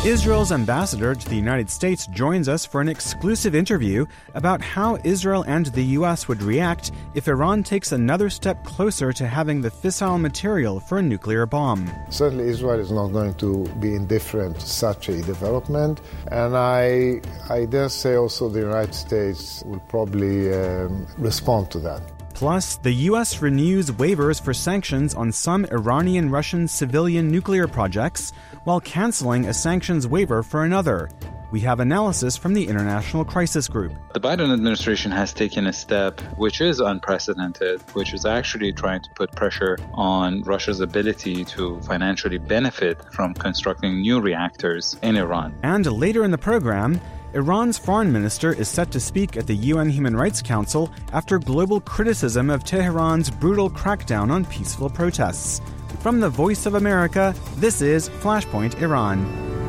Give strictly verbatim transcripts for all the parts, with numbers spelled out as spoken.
Israel's ambassador to the United States joins us for an exclusive interview about how Israel and the U S would react if Iran takes another step closer to having the fissile material for a nuclear bomb. Certainly Israel is not going to be indifferent to such a development, and I, I dare say also the United States will probably um, respond to that. Plus, the U S renews waivers for sanctions on some Iranian-Russian civilian nuclear projects while canceling a sanctions waiver for another. We have analysis from the International Crisis Group. The Biden administration has taken a step which is unprecedented, which is actually trying to put pressure on Russia's ability to financially benefit from constructing new reactors in Iran. And later in the program, Iran's foreign minister is set to speak at the U N Human Rights Council after global criticism of Tehran's brutal crackdown on peaceful protests. From the Voice of America, this is Flashpoint Iran.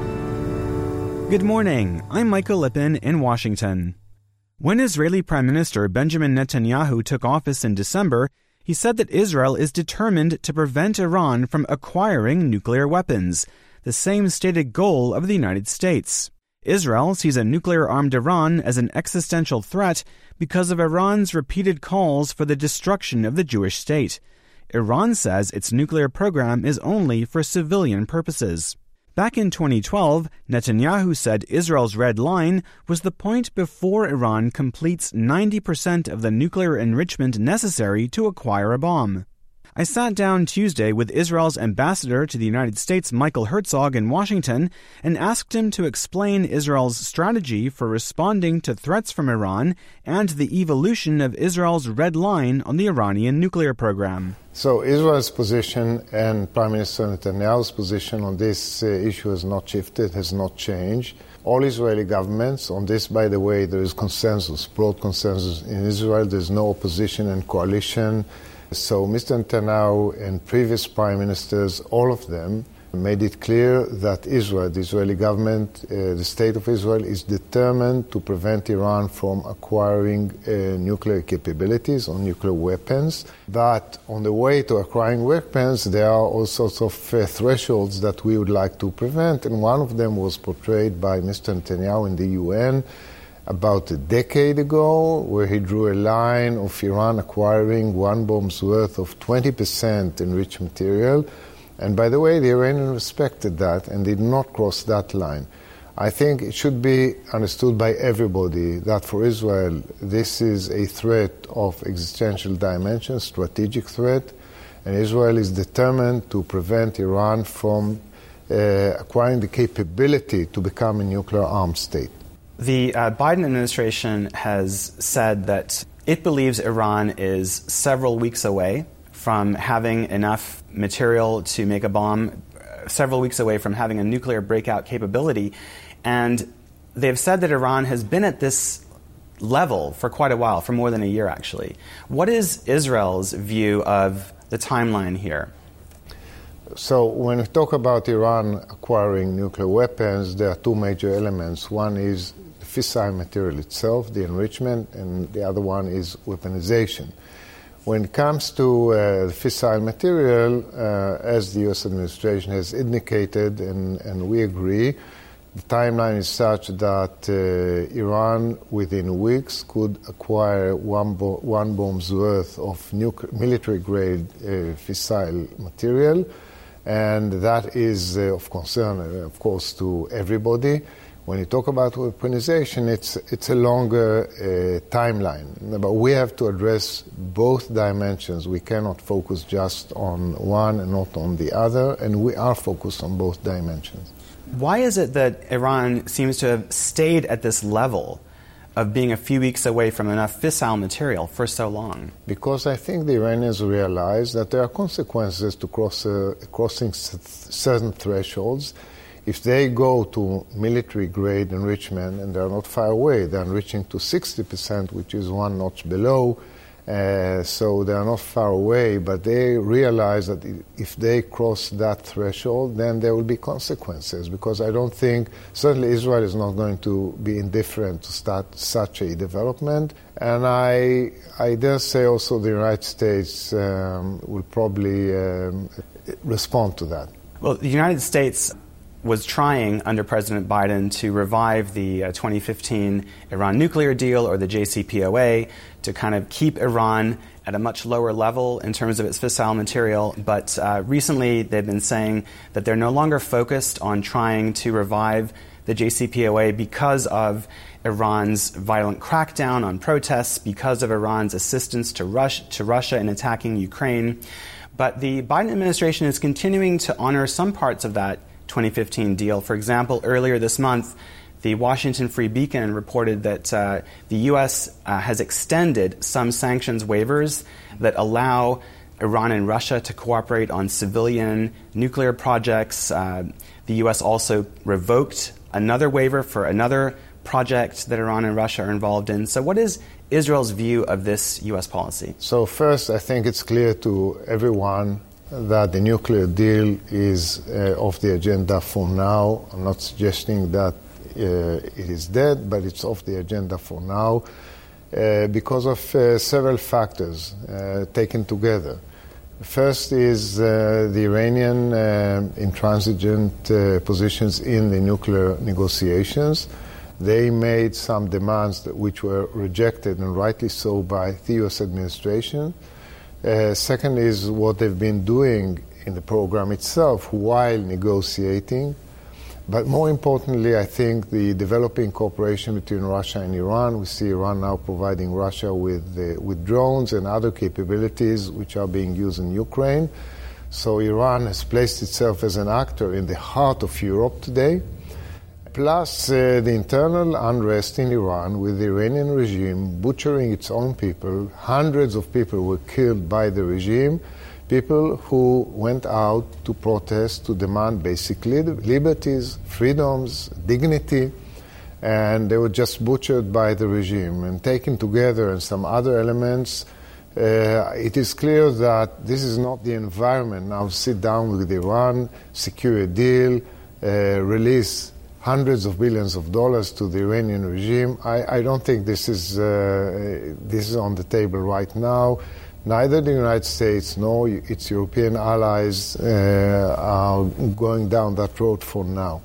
Good morning, I'm Michael Lippin in Washington. When Israeli Prime Minister Benjamin Netanyahu took office in December, he said that Israel is determined to prevent Iran from acquiring nuclear weapons, the same stated goal of the United States. Israel sees a nuclear-armed Iran as an existential threat because of Iran's repeated calls for the destruction of the Jewish state. Iran says its nuclear program is only for civilian purposes. Back in twenty twelve, Netanyahu said Israel's red line was the point before Iran completes ninety percent of the nuclear enrichment necessary to acquire a bomb. I sat down Tuesday with Israel's ambassador to the United States, Michael Herzog, in Washington, and asked him to explain Israel's strategy for responding to threats from Iran and the evolution of Israel's red line on the Iranian nuclear program. So Israel's position and Prime Minister Netanyahu's position on this uh, issue has not shifted, has not changed. All Israeli governments, on this, by the way, there is consensus, broad consensus in Israel. There's no opposition and coalition. So Mister Netanyahu and previous prime ministers, all of them, made it clear that Israel, the Israeli government, uh, the state of Israel, is determined to prevent Iran from acquiring uh, nuclear capabilities or nuclear weapons. But on the way to acquiring weapons, there are all sorts of uh, thresholds that we would like to prevent, and one of them was portrayed by Mister Netanyahu in the U N about a decade ago, where he drew a line of Iran acquiring one bomb's worth of twenty percent enriched material. And by the way, the Iranians respected that and did not cross that line. I think it should be understood by everybody that for Israel, this is a threat of existential dimension, strategic threat, and Israel is determined to prevent Iran from uh, acquiring the capability to become a nuclear-armed state. The uh, Biden administration has said that it believes Iran is several weeks away from having enough material to make a bomb, uh, several weeks away from having a nuclear breakout capability. And they've said that Iran has been at this level for quite a while, for more than a year actually. What is Israel's view of the timeline here? So when we talk about Iran acquiring nuclear weapons, there are two major elements. One is the fissile material itself, the enrichment, and the other one is weaponization. When it comes to uh, the fissile material, uh, as the U S administration has indicated, and, and we agree, the timeline is such that uh, Iran, within weeks, could acquire one, bo- one bomb's worth of nuclear, military-grade uh, fissile material, and that is uh, of concern, uh, of course, to everybody. When you talk about weaponization, it's it's a longer uh, timeline. But we have to address both dimensions. We cannot focus just on one and not on the other, and we are focused on both dimensions. Why is it that Iran seems to have stayed at this level of being a few weeks away from enough fissile material for so long? Because I think the Iranians realize that there are consequences to cross, uh, crossing certain thresholds. If they go to military-grade enrichment, and they're not far away, they're enriching to sixty percent, which is one notch below, uh, so they're not far away, but they realize that if they cross that threshold, then there will be consequences, because I don't think, certainly Israel is not going to be indifferent to start such a development, and I, I dare say also the United States um, will probably um, respond to that. Well, the United States was trying under President Biden to revive the uh, twenty fifteen Iran nuclear deal, or the J C P O A, to kind of keep Iran at a much lower level in terms of its fissile material. But uh, recently they've been saying that they're no longer focused on trying to revive the J C P O A because of Iran's violent crackdown on protests, because of Iran's assistance to, Rus- to Russia in attacking Ukraine. But the Biden administration is continuing to honor some parts of that twenty fifteen deal. For example, earlier this month, the Washington Free Beacon reported that uh, the U S uh, has extended some sanctions waivers that allow Iran and Russia to cooperate on civilian nuclear projects. Uh, the U S also revoked another waiver for another project that Iran and Russia are involved in. So what is Israel's view of this U S policy? So first, I think it's clear to everyone that the nuclear deal is uh, off the agenda for now. I'm not suggesting that uh, it is dead, but it's off the agenda for now uh, because of uh, several factors uh, taken together. First is uh, the Iranian uh, intransigent uh, positions in the nuclear negotiations. They made some demands that, which were rejected, and rightly so, by the U S administration. Uh, second is what they've been doing in the program itself while negotiating. But more importantly, I think the developing cooperation between Russia and Iran. We see Iran now providing Russia with uh, with drones and other capabilities which are being used in Ukraine. So Iran has placed itself as an actor in the heart of Europe today. Plus uh, the internal unrest in Iran with the Iranian regime butchering its own people. Hundreds of people were killed by the regime, people who went out to protest, to demand basic liberties, freedoms, dignity, and they were just butchered by the regime. And taken together and some other elements, uh, it is clear that this is not the environment now to sit down with Iran, secure a deal, uh, release hundreds of billions of dollars to the Iranian regime. I, I don't think this is uh, this is on the table right now. Neither the United States nor its European allies uh, are going down that road for now.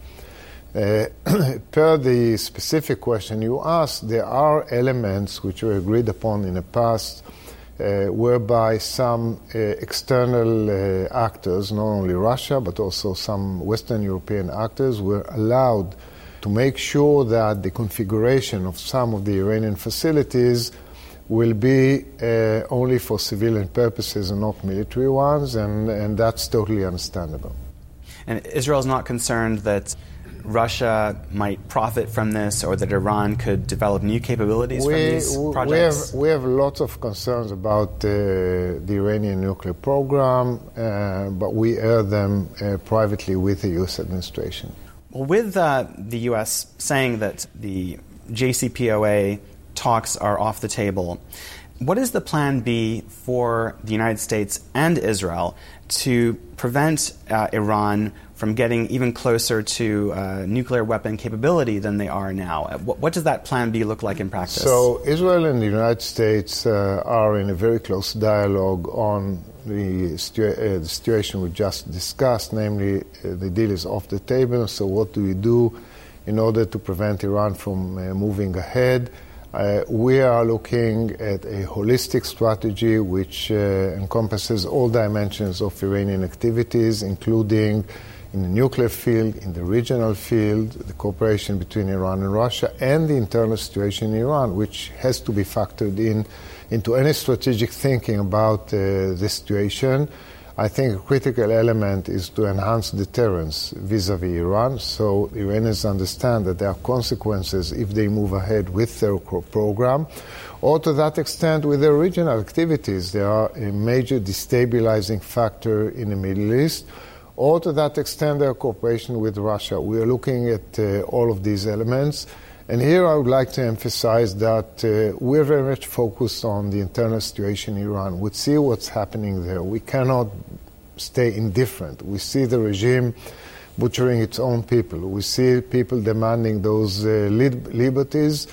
Uh, per the specific question you asked, there are elements which were agreed upon in the past uh, whereby some uh, external uh, actors, not only Russia but also some Western European actors, were allowed to make sure that the configuration of some of the Iranian facilities will be uh, only for civilian purposes and not military ones, and, and that's totally understandable. And Israel is not concerned that Russia might profit from this, or that Iran could develop new capabilities we, from these projects? We have, we have lots of concerns about uh, the Iranian nuclear program, uh, but we air them uh, privately with the U S administration. Well, with uh, the U S saying that the J C P O A talks are off the table, what is the plan B for the United States and Israel to prevent uh, Iran from getting even closer to uh, nuclear weapon capability than they are now? What, what does that plan B look like in practice? So Israel and the United States uh, are in a very close dialogue on the, situa- uh, the situation we just discussed, namely uh, the deal is off the table, so what do we do in order to prevent Iran from uh, moving ahead? Uh, we are looking at a holistic strategy which uh, encompasses all dimensions of Iranian activities, including in the nuclear field, in the regional field, the cooperation between Iran and Russia, and the internal situation in Iran, which has to be factored in into any strategic thinking about uh, the situation. I think a critical element is to enhance deterrence vis-à-vis Iran, so Iranians understand that there are consequences if they move ahead with their program, or to that extent with their regional activities. They are a major destabilizing factor in the Middle East, or to that extent their cooperation with Russia. We are looking at uh, all of these elements. And here I would like to emphasize that uh, we're very much focused on the internal situation in Iran. We see what's happening there. We cannot stay indifferent. We see the regime butchering its own people. We see people demanding those uh, liberties.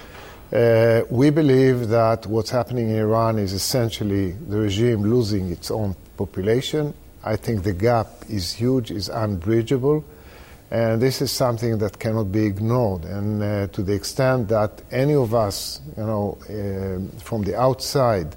Uh, we believe that what's happening in Iran is essentially the regime losing its own population. I think the gap is huge, is unbridgeable. And this is something that cannot be ignored. And uh, to the extent that any of us, you know, uh, from the outside,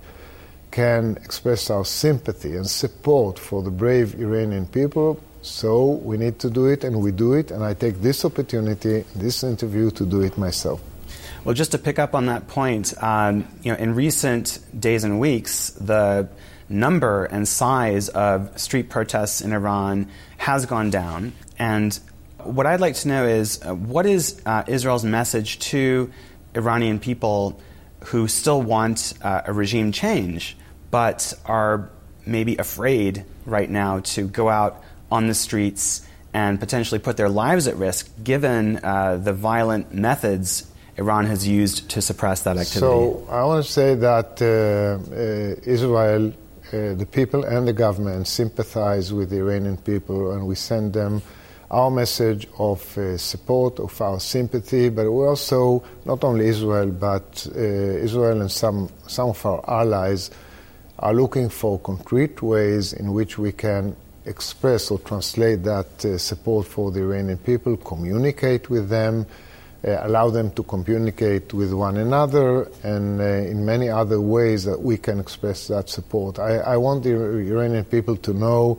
can express our sympathy and support for the brave Iranian people, so we need to do it, and we do it. And I take this opportunity, this interview, to do it myself. Well, just to pick up on that point, um, you know, in recent days and weeks, the number and size of street protests in Iran has gone down. And what I'd like to know is, uh, what is uh, Israel's message to Iranian people who still want uh, a regime change, but are maybe afraid right now to go out on the streets and potentially put their lives at risk, given uh, the violent methods Iran has used to suppress that activity? So I want to say that uh, uh, Israel, uh, the people and the government sympathize with the Iranian people, and we send them our message of uh, support, of our sympathy, but we also, not only Israel, but uh, Israel and some, some of our allies are looking for concrete ways in which we can express or translate that uh, support for the Iranian people, communicate with them, uh, allow them to communicate with one another, and uh, in many other ways that we can express that support. I, I want the Iranian people to know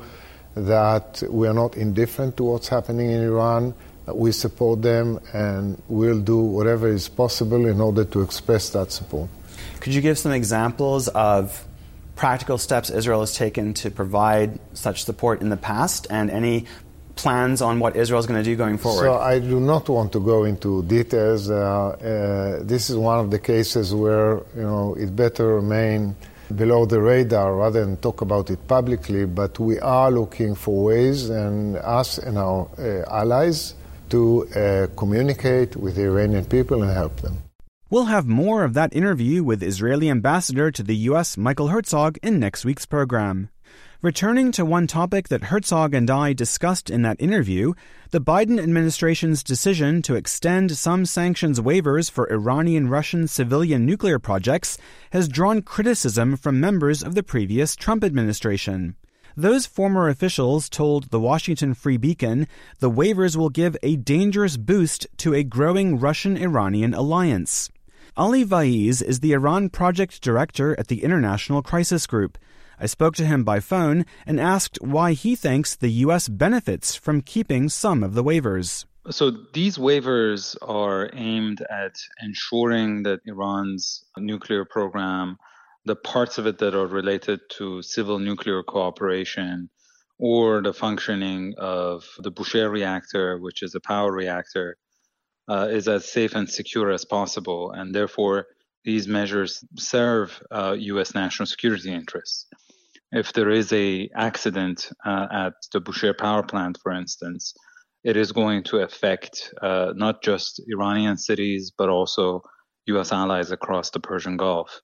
that we are not indifferent to what's happening in Iran, that we support them, and we'll do whatever is possible in order to express that support. Could you give some examples of practical steps Israel has taken to provide such support in the past, and any plans on what Israel is going to do going forward? So I do not want to go into details. Uh, uh, this is one of the cases where, you know, it better remain below the radar rather than talk about it publicly, but we are looking for ways, and us and our uh, allies, to uh, communicate with the Iranian people and help them. We'll have more of that interview with Israeli ambassador to the U S, Michael Herzog, in next week's program. Returning to one topic that Herzog and I discussed in that interview, the Biden administration's decision to extend some sanctions waivers for Iranian-Russian civilian nuclear projects has drawn criticism from members of the previous Trump administration. Those former officials told the Washington Free Beacon the waivers will give a dangerous boost to a growing Russian-Iranian alliance. Ali Vaiz is the Iran project director at the International Crisis Group. I spoke to him by phone and asked why he thinks the U S benefits from keeping some of the waivers. So these waivers are aimed at ensuring that Iran's nuclear program, the parts of it that are related to civil nuclear cooperation, or the functioning of the Bushehr reactor, which is a power reactor, uh, is as safe and secure as possible. And therefore, these measures serve uh, U S national security interests. If there is a accident uh, at the Bushehr power plant, for instance, it is going to affect uh, not just Iranian cities, but also U S allies across the Persian Gulf.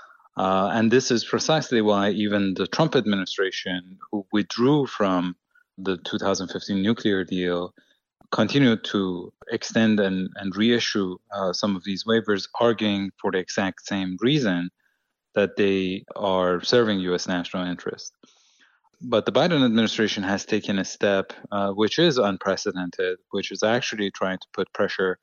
Uh, and this is precisely why even the Trump administration, who withdrew from the two thousand fifteen nuclear deal, continued to extend and, and reissue uh, some of these waivers, arguing for the exact same reason, that they are serving U S national interest. But the Biden administration has taken a step uh, which is unprecedented, which is actually trying to put pressure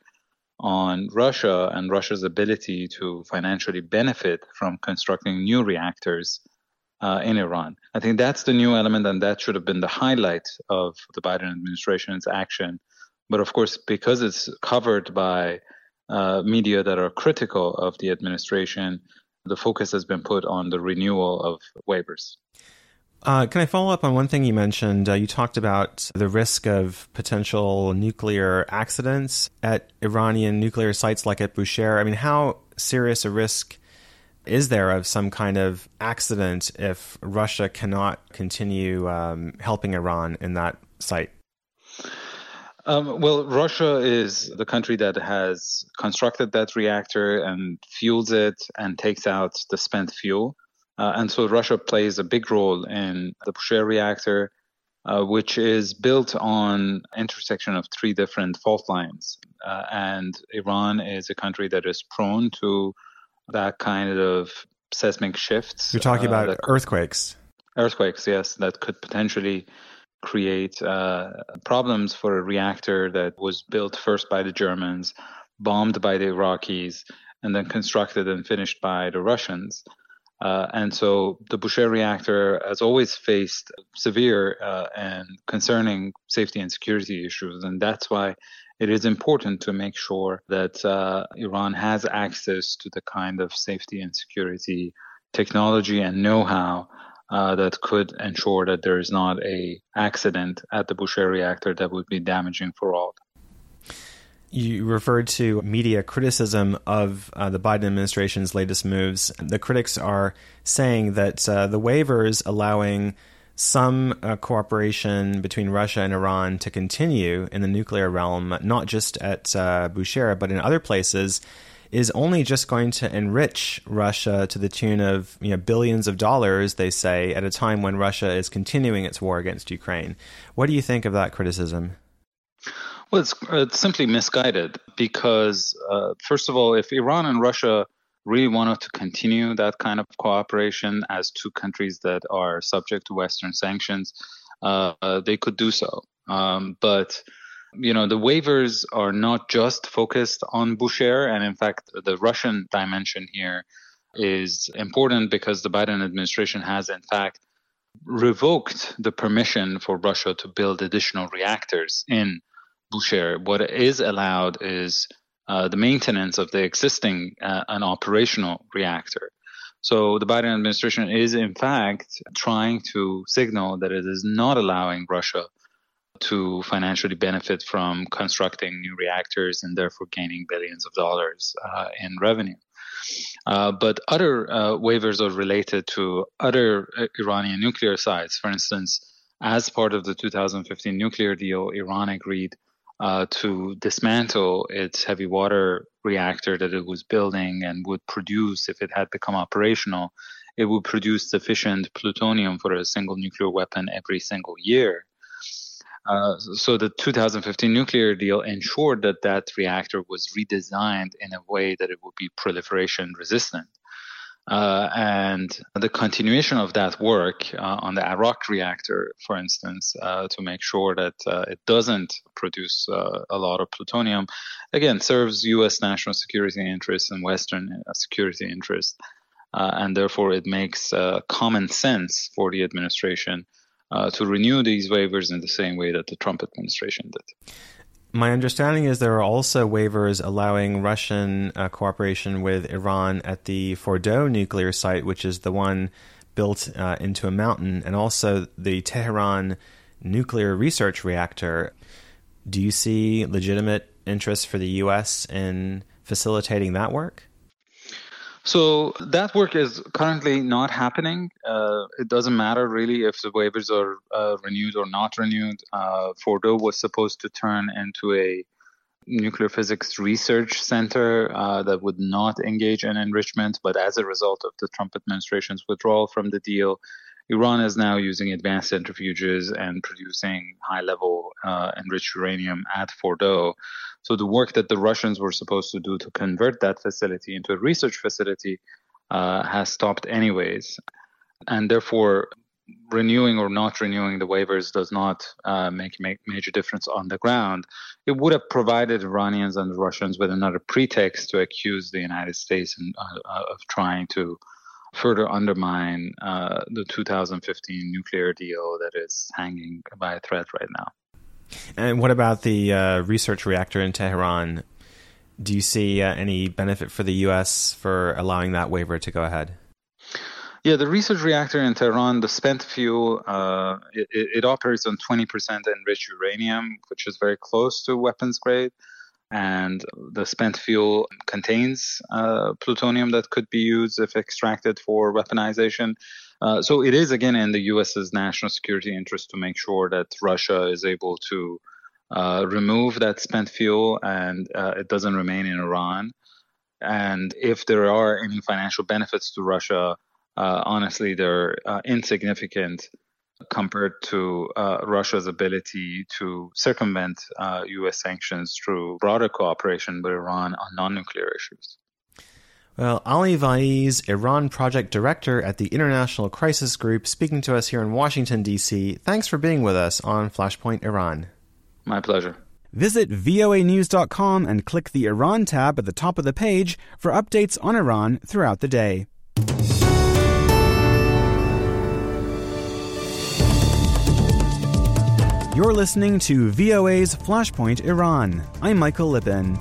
on Russia and Russia's ability to financially benefit from constructing new reactors uh, in Iran. I think that's the new element, and that should have been the highlight of the Biden administration's action. But of course, because it's covered by uh, media that are critical of the administration, the focus has been put on the renewal of waivers. Uh, can I follow up on one thing you mentioned? Uh, you talked about the risk of potential nuclear accidents at Iranian nuclear sites like at Bushehr. I mean, how serious a risk is there of some kind of accident if Russia cannot continue um, helping Iran in that site? Um, well, Russia is the country that has constructed that reactor and fuels it and takes out the spent fuel. Uh, and so Russia plays a big role in the Bushehr reactor, uh, which is built on intersection of three different fault lines. Uh, and Iran is a country that is prone to that kind of seismic shifts. You're talking uh, about earthquakes. Earthquakes, yes, that could potentially create uh, problems for a reactor that was built first by the Germans, bombed by the Iraqis, and then constructed and finished by the Russians. Uh, and so the Bushehr reactor has always faced severe uh, and concerning safety and security issues. And that's why it is important to make sure that uh, Iran has access to the kind of safety and security technology and know-how uh, that could ensure that there is not a accident at the Bushehr reactor that would be damaging for all. You referred to media criticism of uh, the Biden administration's latest moves. The critics are saying that uh, the waivers allowing some uh, cooperation between Russia and Iran to continue in the nuclear realm, not just at uh, Bushehr, but in other places, is only just going to enrich Russia to the tune of you know, billions of dollars, they say, at a time when Russia is continuing its war against Ukraine. What do you think of that criticism? Well, it's, it's simply misguided because, uh, first of all, if Iran and Russia really wanted to continue that kind of cooperation as two countries that are subject to Western sanctions, uh, uh, they could do so. Um, but, you know, the waivers are not just focused on Bushehr. And in fact, the Russian dimension here is important because the Biden administration has, in fact, revoked the permission for Russia to build additional reactors in Bushehr. What is allowed is uh, the maintenance of the existing uh, an operational reactor. So the Biden administration is, in fact, trying to signal that it is not allowing Russia to financially benefit from constructing new reactors and therefore gaining billions of dollars uh, in revenue. Uh, but other uh, waivers are related to other uh, Iranian nuclear sites. For instance, as part of the two thousand fifteen nuclear deal, Iran agreed uh, to dismantle its heavy water reactor that it was building and would produce, if it had become operational, it would produce sufficient plutonium for a single nuclear weapon every single year. Uh, so the two thousand fifteen nuclear deal ensured that that reactor was redesigned in a way that it would be proliferation resistant. Uh, and the continuation of that work uh, on the Arak reactor, for instance, uh, to make sure that uh, it doesn't produce uh, a lot of plutonium, again, serves U S national security interests and Western uh, security interests. Uh, and therefore, it makes uh, common sense for the administration Uh, to renew these waivers in the same way that the Trump administration did. My understanding is there are also waivers allowing Russian uh, cooperation with Iran at the Fordow nuclear site, which is the one built uh, into a mountain, and also the Tehran nuclear research reactor. Do you see legitimate interest for the U S in facilitating that work? So that work is currently not happening. Uh, it doesn't matter really if the waivers are uh, renewed or not renewed. Uh, Fordow was supposed to turn into a nuclear physics research center uh, that would not engage in enrichment. But as a result of the Trump administration's withdrawal from the deal, Iran is now using advanced centrifuges and producing high-level uh, enriched uranium at Fordow. So the work that the Russians were supposed to do to convert that facility into a research facility uh, has stopped anyways. And therefore, renewing or not renewing the waivers does not uh, make, make major difference on the ground. It would have provided Iranians and the Russians with another pretext to accuse the United States in, uh, of trying to further undermine uh, the two thousand fifteen nuclear deal that is hanging by a thread right now. And what about the uh, research reactor in Tehran? Do you see uh, any benefit for the U S for allowing that waiver to go ahead? Yeah, the research reactor in Tehran, the spent fuel, uh, it, it operates on twenty percent enriched uranium, which is very close to weapons grade. And the spent fuel contains uh, plutonium that could be used if extracted for weaponization. Uh, so it is, again, in the U S's national security interest to make sure that Russia is able to uh, remove that spent fuel and uh, it doesn't remain in Iran. And if there are any financial benefits to Russia, uh, honestly, they're uh, insignificant compared to uh, Russia's ability to circumvent uh, U S sanctions through broader cooperation with Iran on non-nuclear issues. Well, Ali Vaiz, Iran Project Director at the International Crisis Group, speaking to us here in Washington, D C. Thanks for being with us on Flashpoint Iran. My pleasure. Visit V O A news dot com and click the Iran tab at the top of the page for updates on Iran throughout the day. You're listening to V O A's Flashpoint Iran. I'm Michael Lippin.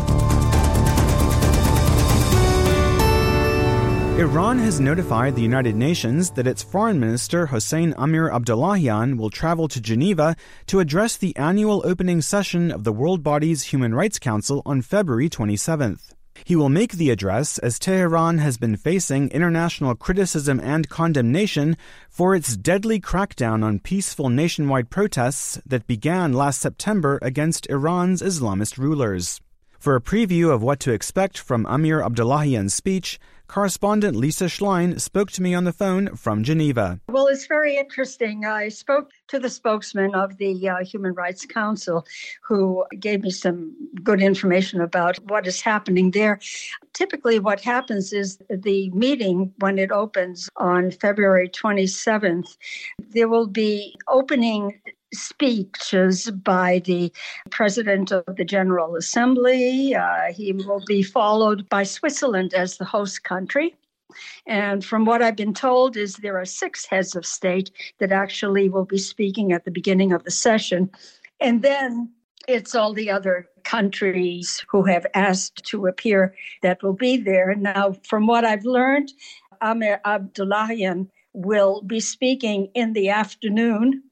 Iran has notified the United Nations that its Foreign Minister Hossein Amir-Abdollahian will travel to Geneva to address the annual opening session of the world body's Human Rights Council on February twenty-seventh. He will make the address as Tehran has been facing international criticism and condemnation for its deadly crackdown on peaceful nationwide protests that began last September against Iran's Islamist rulers. For a preview of what to expect from Amir Abdollahian's speech, correspondent Lisa Schlein spoke to me on the phone from Geneva. Well, it's very interesting. I spoke to the spokesman of the uh, Human Rights Council, who gave me some good information about what is happening there. Typically, what happens is the meeting, when it opens on February twenty-seventh, there will be opening speeches by the President of the General Assembly. Uh, he will be followed by Switzerland as the host country. And from what I've been told is there are six heads of state that actually will be speaking at the beginning of the session. And then it's all the other countries who have asked to appear that will be there. Now, from what I've learned, Amir Abdollahian will be speaking in the afternoon.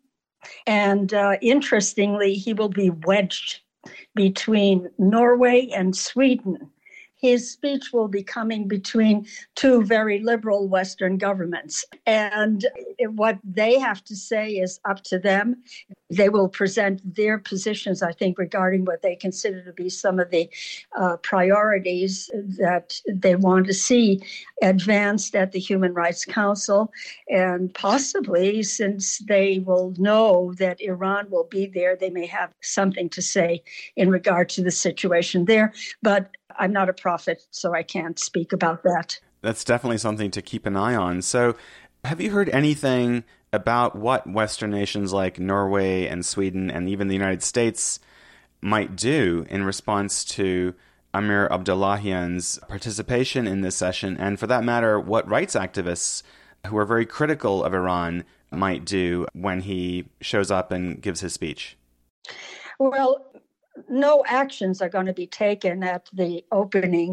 And uh, interestingly, he will be wedged between Norway and Sweden. His speech will be coming between two very liberal Western governments. And what they have to say is up to them. They will present their positions, I think, regarding what they consider to be some of the uh, priorities that they want to see advanced at the Human Rights Council. And possibly, since they will know that Iran will be there, they may have something to say in regard to the situation there. But I'm not a prophet, so I can't speak about that. That's definitely something to keep an eye on. So have you heard anything about what Western nations like Norway and Sweden and even the United States might do in response to Amir Abdollahian's participation in this session? And for that matter, what rights activists who are very critical of Iran might do when he shows up and gives his speech? Well, no actions are going to be taken at the opening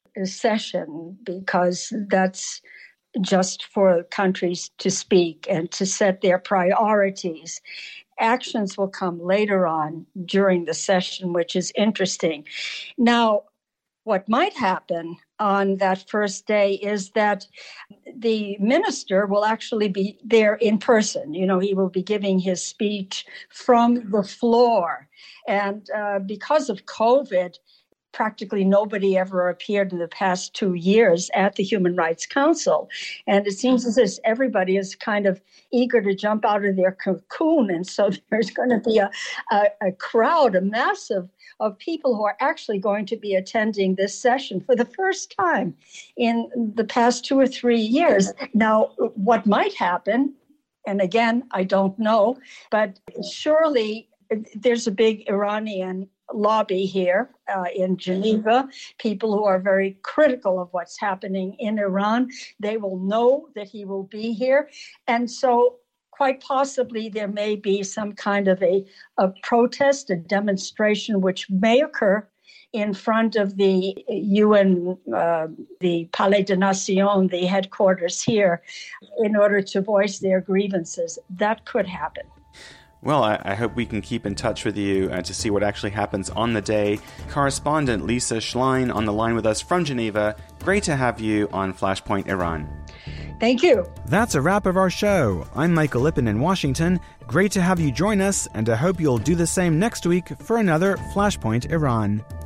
session because that's just for countries to speak and to set their priorities. Actions will come later on during the session, which is interesting. Now, what might happen on that first day is that the minister will actually be there in person. You know, he will be giving his speech from the floor. And uh, because of COVID, practically nobody ever appeared in the past two years at the Human Rights Council. And it seems as if everybody is kind of eager to jump out of their cocoon. And so there's going to be a, a, a crowd, a massive of people who are actually going to be attending this session for the first time in the past two or three years. Now, what might happen, and again, I don't know, but surely there's a big Iranian lobby here uh, in Geneva, people who are very critical of what's happening in Iran. They will know that he will be here. And so quite possibly there may be some kind of a, a protest, a demonstration, which may occur in front of the U N, uh, the Palais des Nations, the headquarters here, in order to voice their grievances. That could happen. Well, I, I hope we can keep in touch with you uh, to see what actually happens on the day. Correspondent Lisa Schlein on the line with us from Geneva. Great to have you on Flashpoint Iran. Thank you. That's a wrap of our show. I'm Michael Lippin in Washington. Great to have you join us, and I hope you'll do the same next week for another Flashpoint Iran.